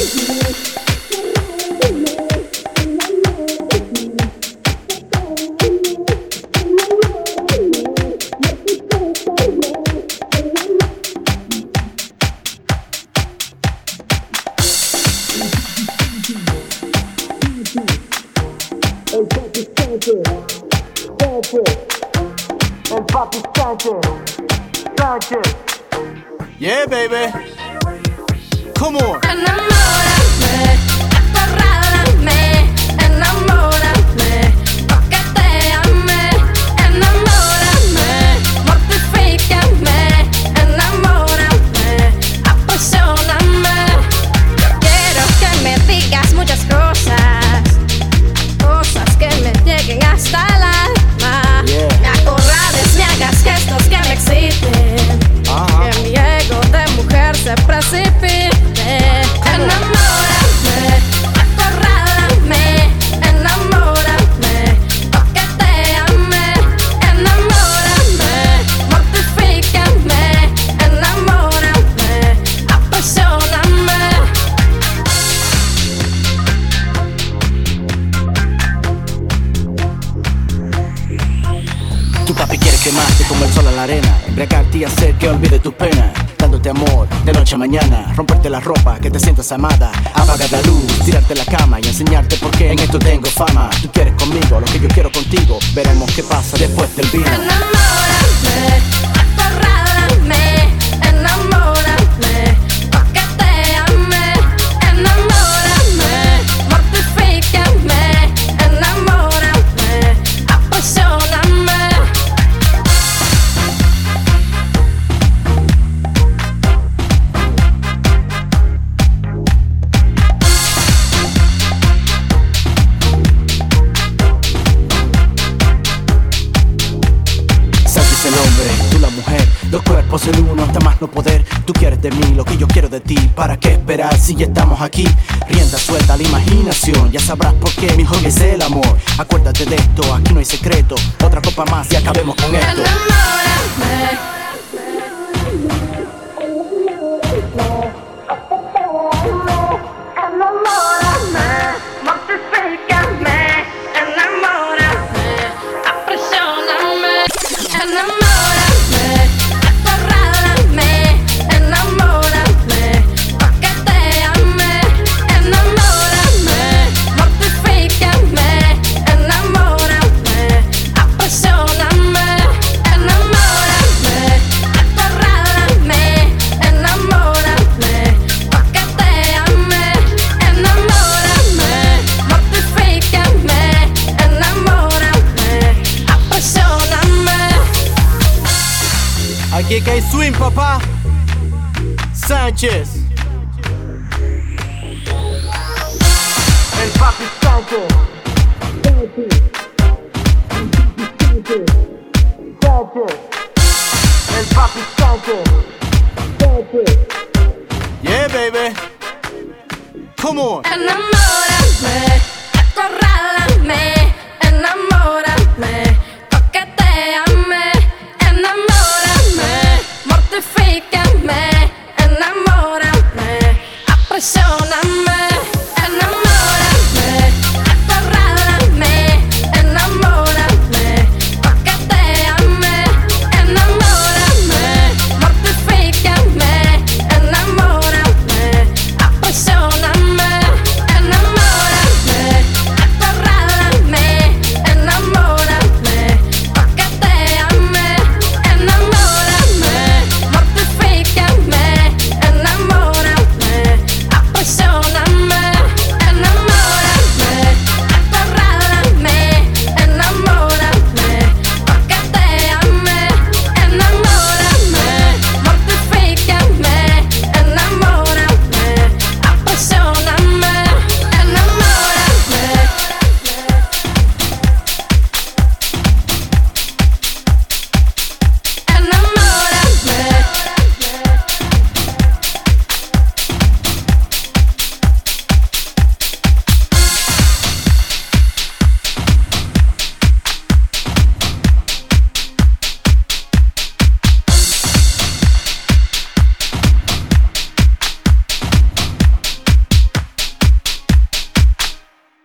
El Papi Sánchez. Yeah, baby. Come on. Enamórame, acorrálame, enamórame, pa' que te ame. Enamórame, mortifícame, enamórame, apasioname. Quiero que me digas muchas cosas, cosas que me lleguen hasta el alma. Yeah. Me acorrales, me hagas gestos que me exciten, que mi ego de mujer se precipite. Enamórame, acorrálame, enamórame, pa' que te ame. Enamórame, mortifícame, enamórame, apasioname. Tu papi quiere quemarte como el sol a la arena, embriagarte y hacer que olvide tus penas, dándote amor de noche a mañana, romperte la ropa, que te sientas amada, apagar la luz, tirarte la cama y enseñarte por qué en esto tengo fama. Tú quieres conmigo lo que yo quiero contigo, veremos qué pasa después del vino. Enamórame, acorrálame, enamórame, pa' que te ame. Enamórame, mortifícame, enamórame, apasioname. Sánchez el hombre, tú la mujer, dos cuerpos en uno hasta más no poder. Tú quieres de mí lo que yo quiero de ti, ¿para qué esperar si ya estamos aquí? Rienda suelta a la imaginación, ya sabrás por qué mi hobby es el amor. Acuérdate de esto, aquí no hay secreto, otra copa más y acabemos con esto. Enamórame. Enamórame, mortifícame, enamórame, apasioname. Enamórame, acorrálame, enamórame, pa' que te ame. Enamórame, mortifícame, enamórame, apasioname. Enamórame, acorrálame, enamórame, pa' que te ame. Enamórame, mortifícame, enamórame, apasioname. Aquí que hay swing, papá. Sánchez. El Papi Sánchez. El Papi Sánchez. Yeah, baby. Come on. Enamórame, acorrálame, enamórame, pa' que te ame. Enamórame, mortifícame, enamórame, apasioname.